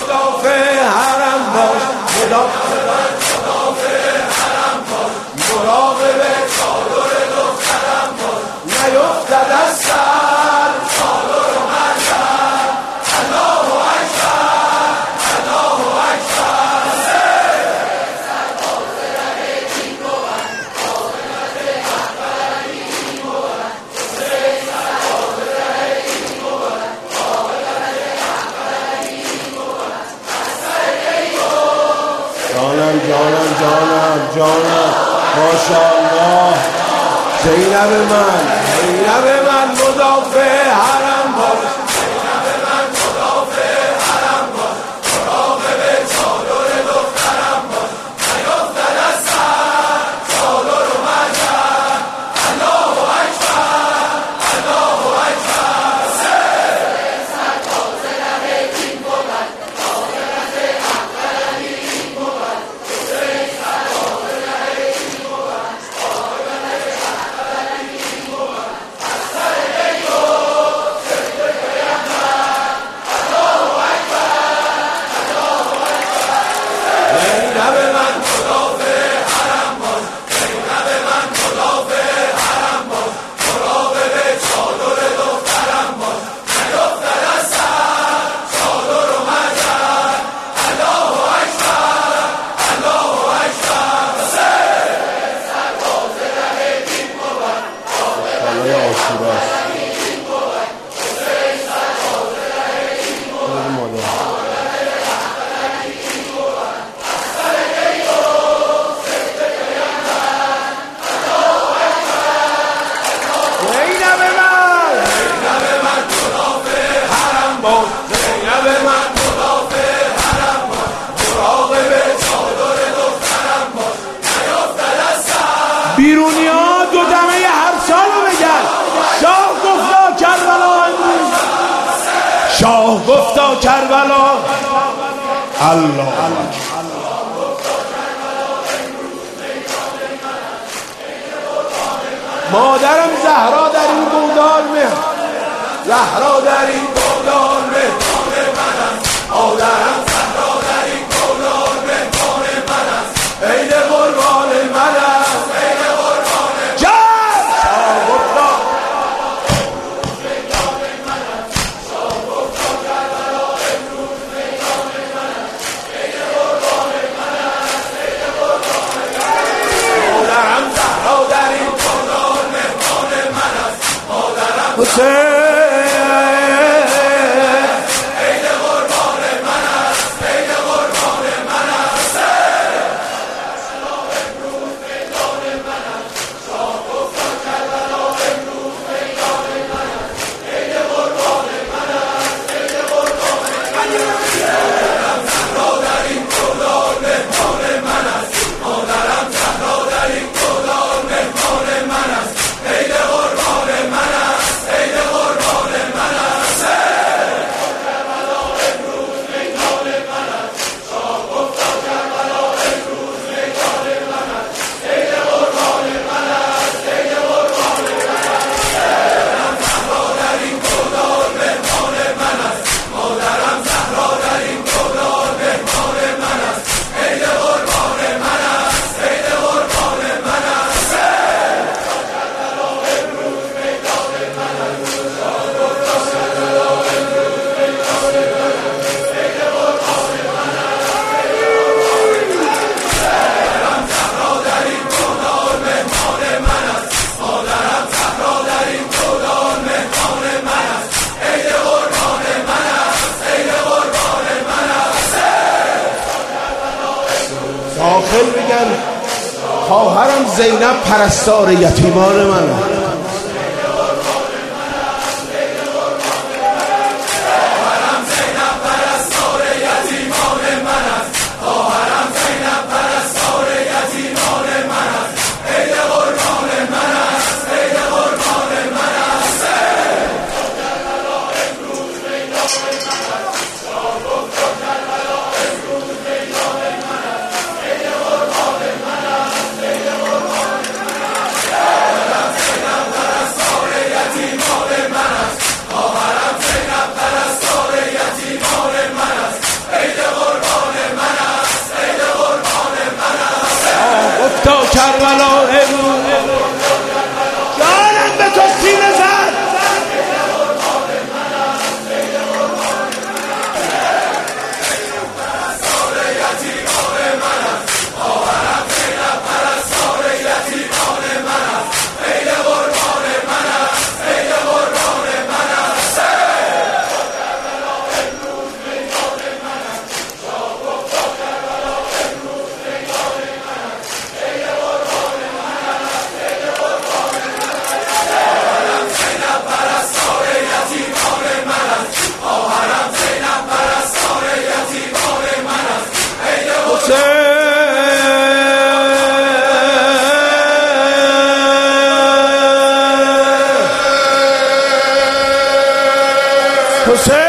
مدافع حرم باش، مدافع حرم باش، مراقب چادر دخترم باش، نیفتد از سر چادر و مرجم. الله اکبر، الله اکبر. جانم ماشاءالله. زینب من مدافع حرم باش، زینب من مدافع حرم باش، مراقب چادر دخترم باش، نیفتد از سر چادر و مرجم. الله اکبر، الله اکبر. بیرونی ها دو دمه هر سالو بگن شاه گفتا کربلا امروز، شاه گفتا کربلا. الله مادرم زهرا در این گودال مهر، زهرا در این گودال مهمان من است، مادرم زهرا در این گودال مهمان من است، عید قربان من است، عید قربان جان. شاه گفتا شاه گفتا کربلا امروز میدان من است، عید قربان من است، عید قربان من است. مادرم زهرا در این گودال مهمان من است، مادرم حسین داخل بگن خواهرم زینب پرستار یتیمان منه. حسین